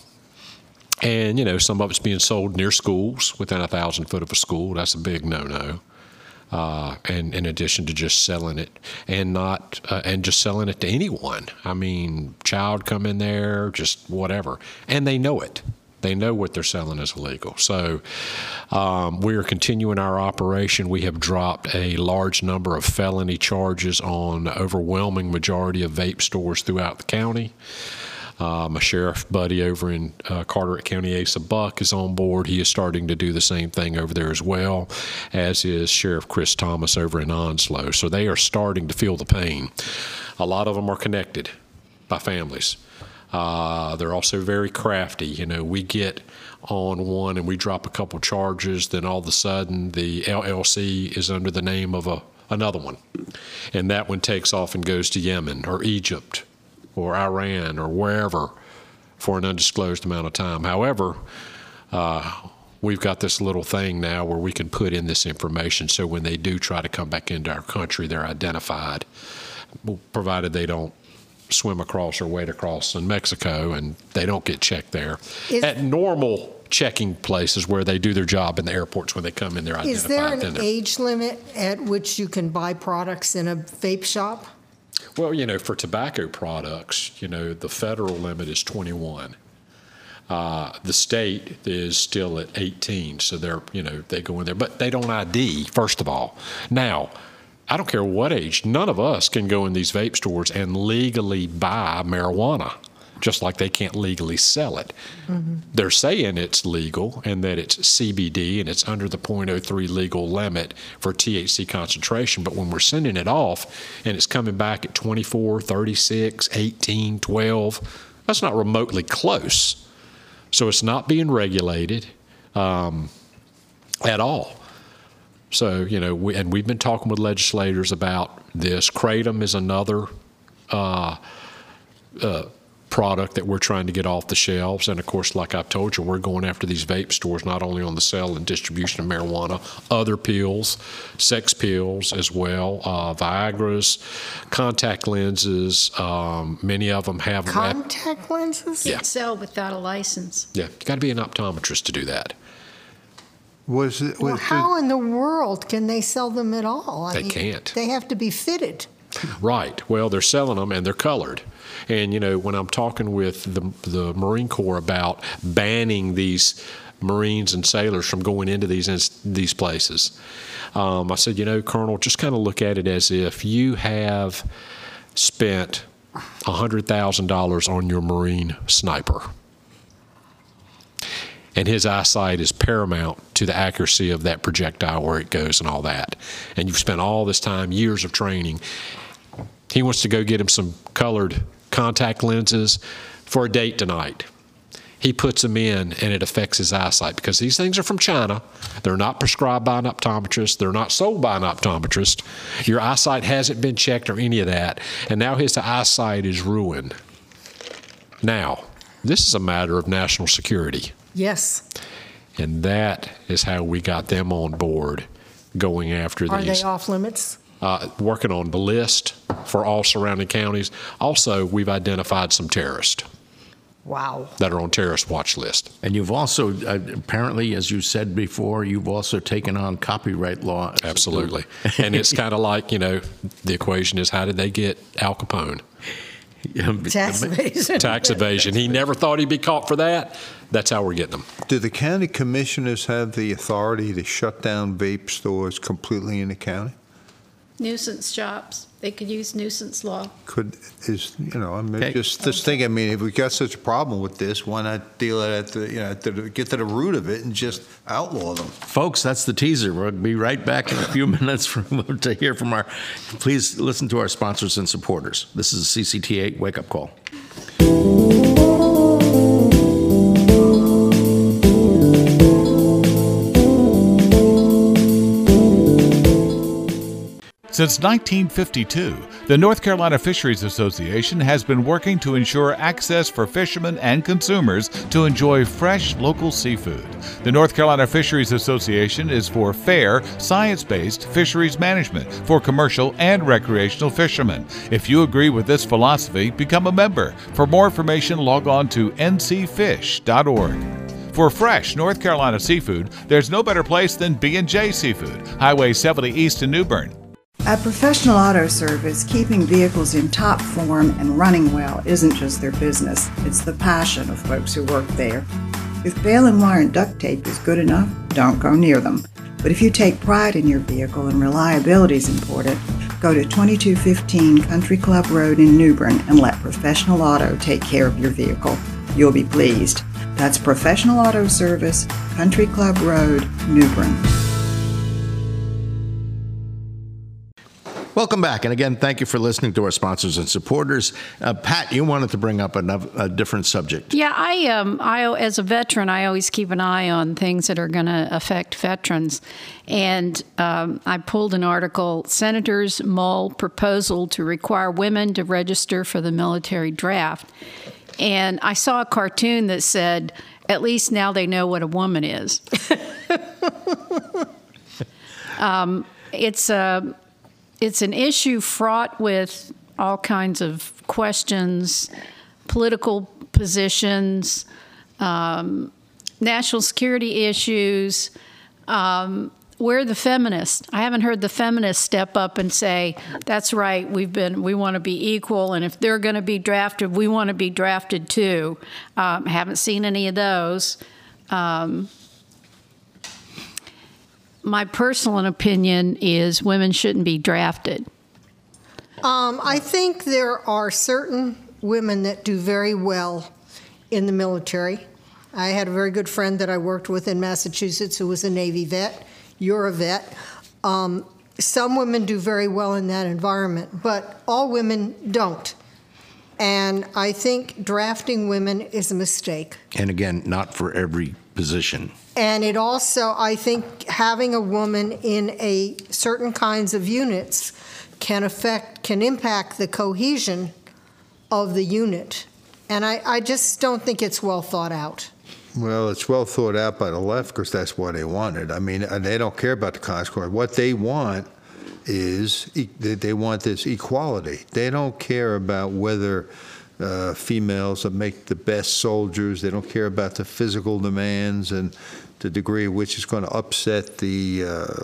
some of it's being sold near schools, within 1,000 foot of a school. That's a big no-no. And in addition to just selling it and just selling it to anyone. I mean, child come in there, just whatever. And they know it. They know what they're selling is illegal. So we are continuing our operation. We have dropped a large number of felony charges on the overwhelming majority of vape stores throughout the county. My sheriff buddy over in Carteret County, Asa Buck, is on board. He is starting to do the same thing over there as well, as is Sheriff Chris Thomas over in Onslow. So they are starting to feel the pain. A lot of them are connected by families. They're also very crafty. We get on one and we drop a couple charges, then all of a sudden the LLC is under the name of another one. And that one takes off and goes to Yemen or Egypt or Iran or wherever for an undisclosed amount of time. However, we've got this little thing now where we can put in this information so when they do try to come back into our country, they're identified, provided they don't swim across or wade across in Mexico and they don't get checked there. At normal checking places where they do their job in the airports when they come in, they're identified. Is there an age limit at which you can buy products in a vape shop? Well, for tobacco products, the federal limit is 21. The state is still at 18, so they go in there, but they don't ID, first of all. Now, I don't care what age, none of us can go in these vape stores and legally buy marijuana, just like they can't legally sell it. Mm-hmm. They're saying it's legal and that it's CBD and it's under the 0.03 legal limit for THC concentration, but when we're sending it off and it's coming back at 24, 36, 18, 12, that's not remotely close. So it's not being regulated at all. So, we've been talking with legislators about this. Kratom is another product that we're trying to get off the shelves. And, of course, like I've told you, we're going after these vape stores, not only on the sale and distribution of marijuana, other pills, sex pills as well, Viagras, contact lenses. Many of them have contact lenses? Yeah. Sell without a license. Yeah, you got to be an optometrist to do that. How in the world can they sell them at all? They can't. They have to be fitted. Right. Well, they're selling them and they're colored. And, when I'm talking with the Marine Corps about banning these Marines and sailors from going into these places, I said, Colonel, just kind of look at it as if you have spent $100,000 on your Marine sniper. And his eyesight is paramount to the accuracy of that projectile, where it goes and all that. And you've spent all this time, years of training. He wants to go get him some colored contact lenses for a date tonight. He puts them in, and it affects his eyesight because these things are from China. They're not prescribed by an optometrist. They're not sold by an optometrist. Your eyesight hasn't been checked or any of that. And now his eyesight is ruined. Now, this is a matter of national security. Yes. And that is how we got them on board going after these. Are they off limits? Working on the list for all surrounding counties. Also, we've identified some terrorists. Wow. That are on terrorist watch list. And you've also, apparently, as you said before, you've also taken on copyright law. Absolutely. And it's kind of like, the equation is, how did they get Al Capone? Tax evasion. Tax evasion. He never thought he'd be caught for that. That's how we're getting them. Do the county commissioners have the authority to shut down vape stores completely in the county? Nuisance shops. They could use nuisance law. I'm just thinking, if we got such a problem with this, why not deal it get to the root of it and just outlaw them? Folks, that's the teaser. We'll be right back in a few minutes to hear from please listen to our sponsors and supporters. This is a CCTA Wake Up Call. Since 1952, the North Carolina Fisheries Association has been working to ensure access for fishermen and consumers to enjoy fresh local seafood. The North Carolina Fisheries Association is for fair, science-based fisheries management for commercial and recreational fishermen. If you agree with this philosophy, become a member. For more information, log on to ncfish.org. For fresh North Carolina seafood, there's no better place than B&J Seafood, Highway 70 East in New Bern. At Professional Auto Service, keeping vehicles in top form and running well isn't just their business, it's the passion of folks who work there. If baling and wire and duct tape is good enough, don't go near them. But if you take pride in your vehicle and reliability is important, go to 2215 Country Club Road in New Bern and let Professional Auto take care of your vehicle. You'll be pleased. That's Professional Auto Service, Country Club Road, New Bern. Welcome back. And again, thank you for listening to our sponsors and supporters. Pat, you wanted to bring up a different subject. Yeah, I as a veteran, I always keep an eye on things that are going to affect veterans. And I pulled an article, Senators mull proposal to require women to register for the military draft. And I saw a cartoon that said, at least now they know what a woman is. It's an issue fraught with all kinds of questions, political positions, national security issues. where are the feminists? I haven't heard the feminists step up and say, that's right, we want to be equal, and if they're going to be drafted, we want to be drafted too. Haven't seen any of those. My personal opinion is women shouldn't be drafted. I think there are certain women that do very well in the military. I had a very good friend that I worked with in Massachusetts who was a Navy vet. You're a vet. Some women do very well in that environment, but all women don't. And I think drafting women is a mistake. And again, not for every position. And it also, I think, having a woman in a certain kinds of units can impact the cohesion of the unit. And I just don't think it's well thought out. Well, it's well thought out by the left because that's what they wanted. I mean, they don't care about the consequence. What they want is they want this equality. They don't care about whether females make the best soldiers. They don't care about the physical demands and the degree of which is going to upset the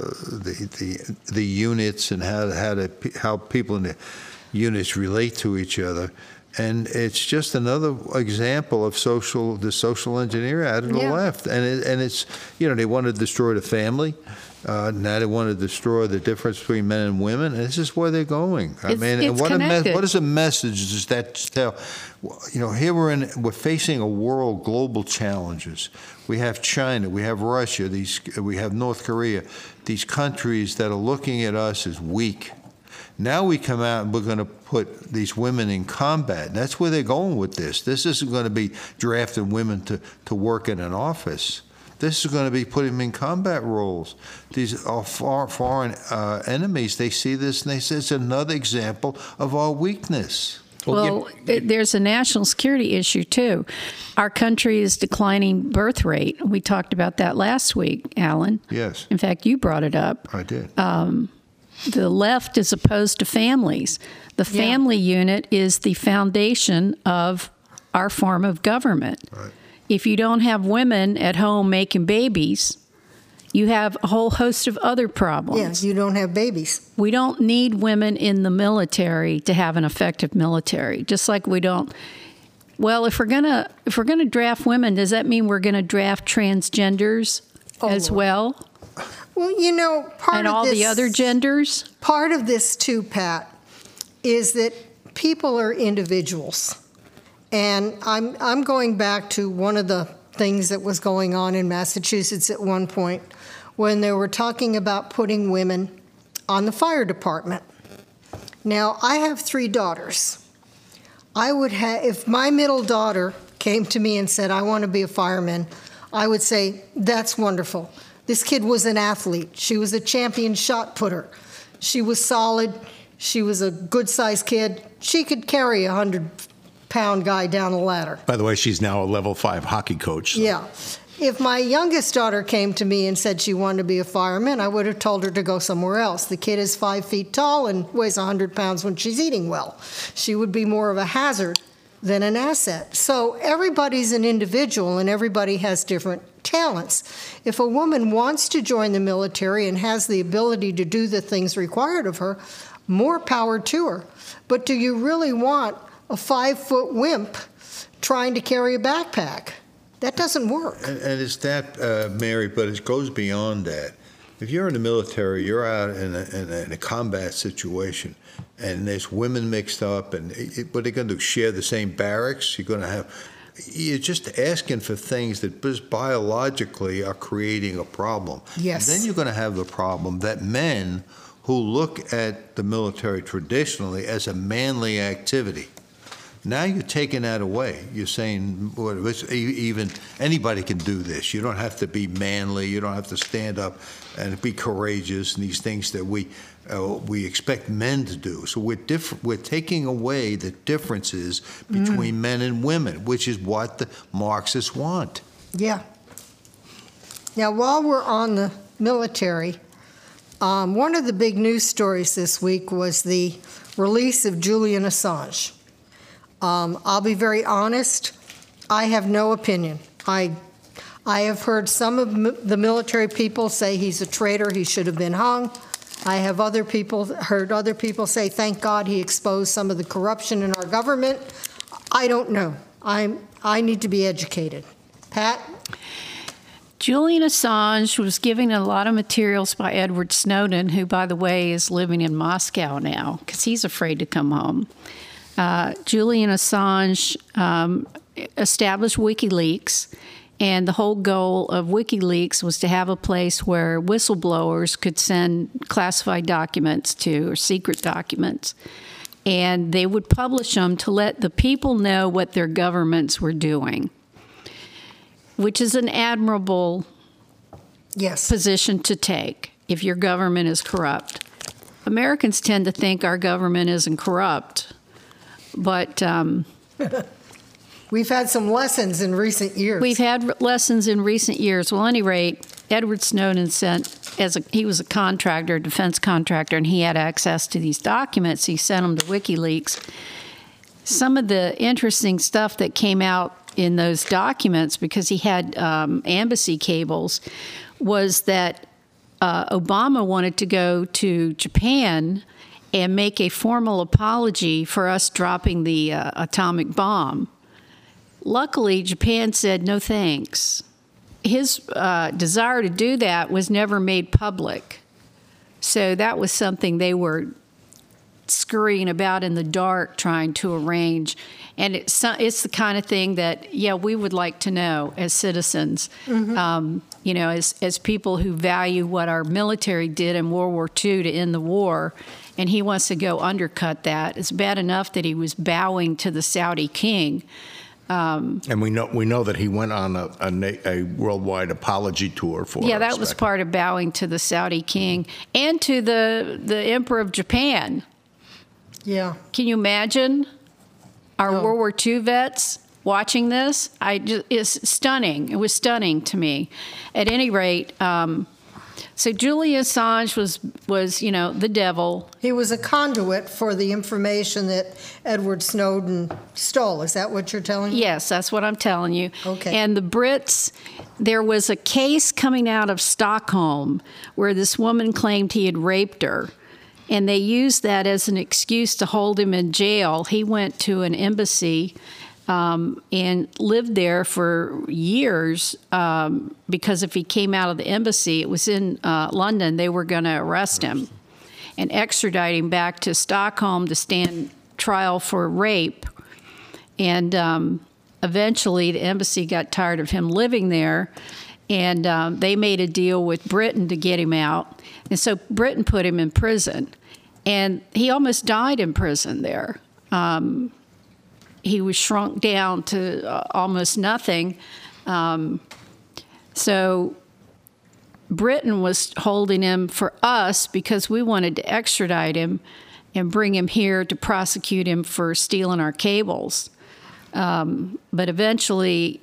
units and how people in the units relate to each other. And it's just another example of the social engineer out of the left. And it's, they want to destroy the family. Now they want to destroy the difference between men and women. And this is where they're going. It's what connected. is a message does that tell? Here we're facing a world, global challenges. We have China, we have Russia, we have North Korea, these countries that are looking at us as weak. Now we come out and we're going to put these women in combat. That's where they're going with this. This isn't going to be drafting women to work in an office. This is going to be putting them in combat roles. These are foreign enemies. They see this and they say it's another example of our weakness. Well, there's a national security issue, too. Our country is declining birth rate. We talked about that last week, Alan. Yes. In fact, you brought it up. I did. The left is opposed to families. The family unit is the foundation of our form of government. Right. If you don't have women at home making babies, you have a whole host of other problems. Yes, you don't have babies. We don't need women in the military to have an effective military. Just like we don't. Well, if we're gonna draft women, does that mean we're gonna draft transgenders as well? Well, and all the other genders? Part of this, too, Pat, is that people are individuals. And I'm going back to one of the things that was going on in Massachusetts at one point when they were talking about putting women on the fire department. Now, I have 3 daughters. If my middle daughter came to me and said, I want to be a fireman, I would say, that's wonderful. This kid was an athlete. She was a champion shot putter. She was solid. She was a good-sized kid. She could carry a 100-pound guy down a ladder. By the way, she's now a level 5 hockey coach. So. Yeah. If my youngest daughter came to me and said she wanted to be a fireman, I would have told her to go somewhere else. The kid is 5 feet tall and weighs 100 pounds when she's eating well. She would be more of a hazard than an asset. So everybody's an individual and everybody has different talents. If a woman wants to join the military and has the ability to do the things required of her, more power to her. But do you really want a 5-foot wimp trying to carry a backpack? That doesn't work. And it's that, Mary, but it goes beyond that. If you're in the military, you're out in a combat situation, and there's women mixed up, and what are they going to do, share the same barracks? You're just asking for things that just biologically are creating a problem. Yes. And then you're going to have the problem that men who look at the military traditionally as a manly activity, now you're taking that away. You're saying, well, even anybody can do this. You don't have to be manly. You don't have to stand up and be courageous and these things that we expect men to do. So we're taking away the differences between men and women, which is what the Marxists want. Yeah. Now, while we're on the military, one of the big news stories this week was the release of Julian Assange. I'll be very honest, I have no opinion. I I have heard some of the military people say he's a traitor, he should have been hung. I have heard other people say, thank God he exposed some of the corruption in our government. I don't know. I need to be educated. Pat? Julian Assange was given a lot of materials by Edward Snowden, who, by the way, is living in Moscow now because he's afraid to come home. Julian Assange established WikiLeaks, and the whole goal of WikiLeaks was to have a place where whistleblowers could send classified documents to, or secret documents, and they would publish them to let the people know what their governments were doing, which is an admirable position to take if your government is corrupt. Americans tend to think our government isn't corrupt, but we've had some lessons in recent years. We've had lessons in recent years. Well, at any rate, Edward Snowden he was a contractor, defense contractor, and he had access to these documents. He sent them to WikiLeaks. Some of the interesting stuff that came out in those documents, because he had embassy cables, was that Obama wanted to go to Japan and make a formal apology for us dropping the atomic bomb. Luckily, Japan said no thanks. His desire to do that was never made public. So that was something they were scurrying about in the dark trying to arrange. And it's the kind of thing that, we would like to know as citizens, as people who value what our military did in World War II to end the war. And he wants to go undercut that. It's bad enough that he was bowing to the Saudi king. And we know that he went on a worldwide apology tour for. Yeah, that was part of bowing to the Saudi king and to the Emperor of Japan. Yeah. Can you imagine our World War II vets watching this? It's stunning. It was stunning to me. At any rate, so Julian Assange was the devil. He was a conduit for the information that Edward Snowden stole. Is that what you're telling me? Yes, that's what I'm telling you. Okay. And the Brits, there was a case coming out of Stockholm where this woman claimed he had raped her. And they used that as an excuse to hold him in jail. He went to an embassy and lived there for years because if he came out of the embassy, it was in London, they were going to arrest him and extradite him back to Stockholm to stand trial for rape. And eventually the embassy got tired of him living there, and they made a deal with Britain to get him out. And so Britain put him in prison, and he almost died in prison there. He was shrunk down to almost nothing. So Britain was holding him for us because we wanted to extradite him and bring him here to prosecute him for stealing our cables. But eventually,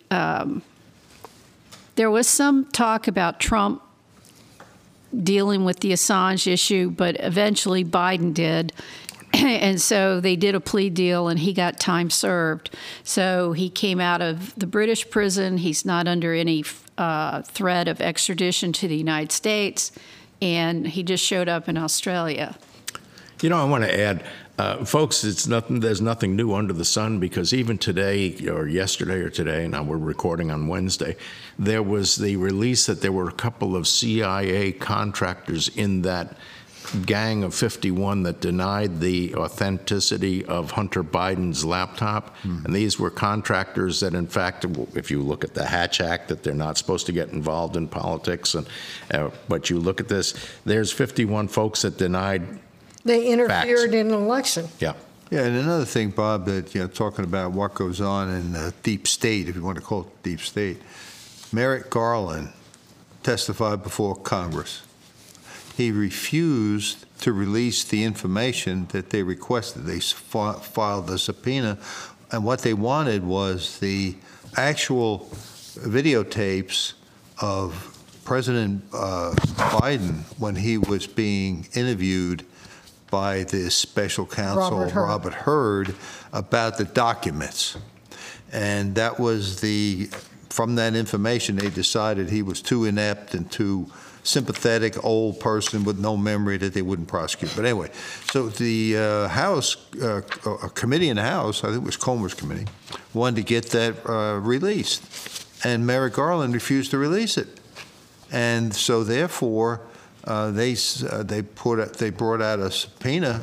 there was some talk about Trump dealing with the Assange issue, but eventually Biden did. And so they did a plea deal, and he got time served. So he came out of the British prison. He's not under any threat of extradition to the United States, and he just showed up in Australia. I want to add, folks, there's nothing new under the sun, because even today or yesterday or today, now we're recording on Wednesday, there was the release that there were a couple of CIA contractors in that gang of 51 that denied the authenticity of Hunter Biden's laptop. And these were contractors that, in fact, if you look at the Hatch Act, that they're not supposed to get involved in politics. But you look at this, there's 51 folks that denied. They interfered facts. in an election. Yeah. Yeah, and another thing, Bob, that talking about what goes on in the deep state, if you want to call it deep state, Merrick Garland testified before Congress. He refused to release the information that they requested. They filed the subpoena, and what they wanted was the actual videotapes of President Biden when he was being interviewed by this special counsel, Robert Hurd, about the documents. And that was the from that information, they decided he was too inept and too sympathetic old person with no memory that they wouldn't prosecute. But anyway, so the House, a committee in the House, I think it was Comer's committee, wanted to get that released. And Merrick Garland refused to release it. And so therefore, they brought out a subpoena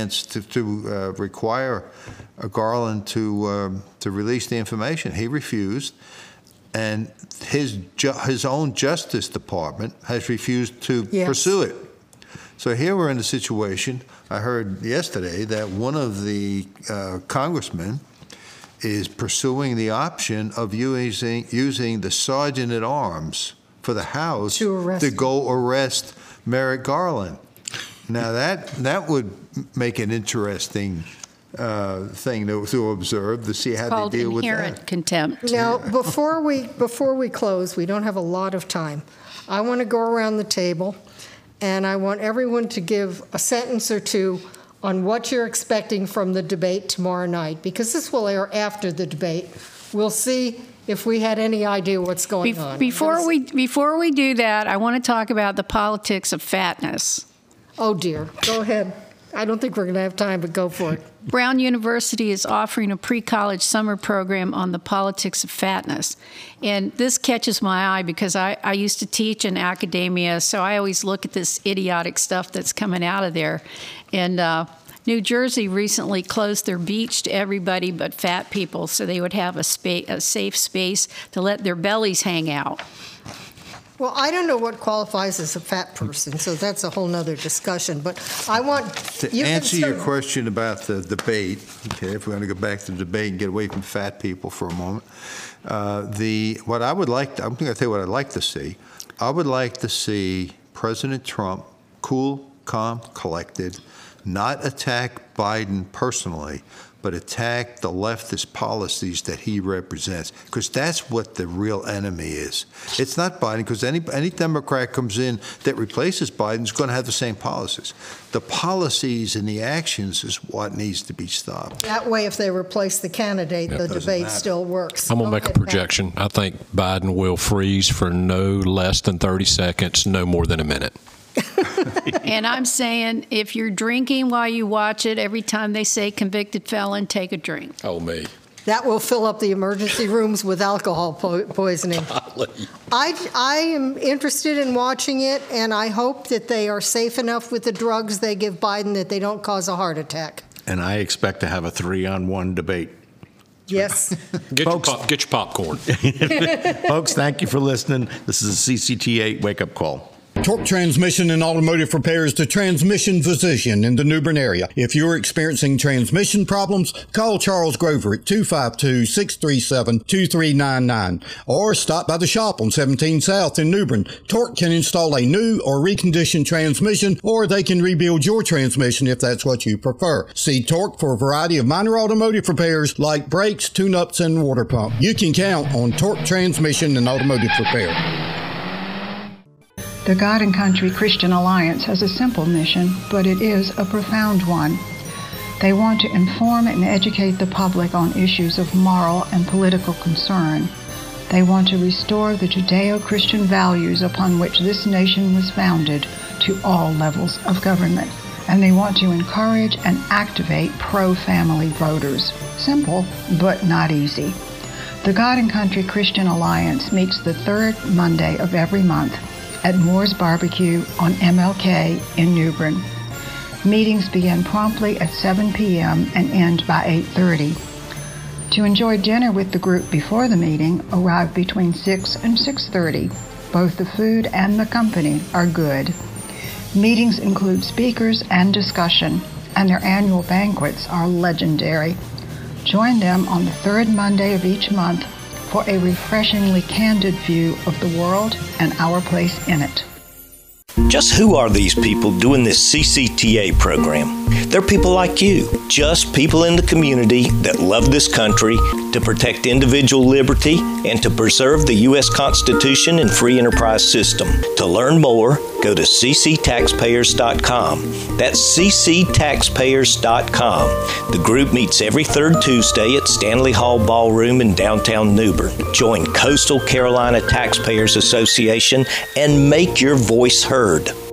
to require Garland to release the information. He refused. And his own Justice Department has refused to pursue it. So here we're in a situation, I heard yesterday that one of the congressmen is pursuing the option of using the sergeant at arms for the House to go arrest Merrick Garland. Now that would make an interesting thing to observe, to see how they deal with that. Inherent contempt. Now, before we close, we don't have a lot of time. I want to go around the table, and I want everyone to give a sentence or two on what you're expecting from the debate tomorrow night, because this will air after the debate. We'll see if we had any idea what's going on. Before we do that, I want to talk about the politics of fatness. Oh, dear. Go ahead. I don't think we're going to have time, but go for it. Brown University is offering a pre-college summer program on the politics of fatness. And this catches my eye because I used to teach in academia, so I always look at this idiotic stuff that's coming out of there. And New Jersey recently closed their beach to everybody but fat people so they would have a safe space to let their bellies hang out. Well, I don't know what qualifies as a fat person, so that's a whole nother discussion. But I want to answer your question about the debate. Okay, if we're going to go back to the debate and get away from fat people for a moment, what I would like, I'm going to tell you what I'd like to see. I would like to see President Trump cool, calm, collected, not attack Biden personally, but attack the leftist policies that he represents, because that's what the real enemy is. It's not Biden, because any Democrat comes in that replaces Biden is going to have the same policies. The policies and the actions is what needs to be stopped. That way, if they replace the candidate, the debate still works. I'm going to make a projection. I think Biden will freeze for no less than 30 seconds, no more than a minute. And I'm saying, if you're drinking while you watch it, every time they say convicted felon, take a drink. Oh, me. That will fill up the emergency rooms with alcohol poisoning. I am interested in watching it, and I hope that they are safe enough with the drugs they give Biden that they don't cause a heart attack. And I expect to have a 3-on-1 debate. Yes. Get your popcorn. Folks, thank you for listening. This is a CCTA wake-up call. Torque Transmission and Automotive Repair is the transmission physician in the New Bern area. If you're experiencing transmission problems, call Charles Grover at 252-637-2399 or stop by the shop on 17 South in New Bern. Torque can install a new or reconditioned transmission, or they can rebuild your transmission if that's what you prefer. See Torque for a variety of minor automotive repairs like brakes, tune-ups, and water pump. You can count on Torque Transmission and Automotive Repair. The God and Country Christian Alliance has a simple mission, but it is a profound one. They want to inform and educate the public on issues of moral and political concern. They want to restore the Judeo-Christian values upon which this nation was founded to all levels of government. And they want to encourage and activate pro-family voters. Simple, but not easy. The God and Country Christian Alliance meets the third Monday of every month at Moore's Barbecue on MLK in New Bern. Meetings begin promptly at 7 p.m. and end by 8:30. To enjoy dinner with the group before the meeting, arrive between 6 and 6:30. Both the food and the company are good. Meetings include speakers and discussion, and their annual banquets are legendary. Join them on the third Monday of each month for a refreshingly candid view of the world and our place in it. Just who are these people doing this CCTA program? They're people like you, just people in the community that love this country, to protect individual liberty and to preserve the U.S. Constitution and free enterprise system. To learn more, go to cctaxpayers.com. That's cctaxpayers.com. The group meets every third Tuesday at Stanley Hall Ballroom in downtown Newbern. Join Coastal Carolina Taxpayers Association and make your voice heard.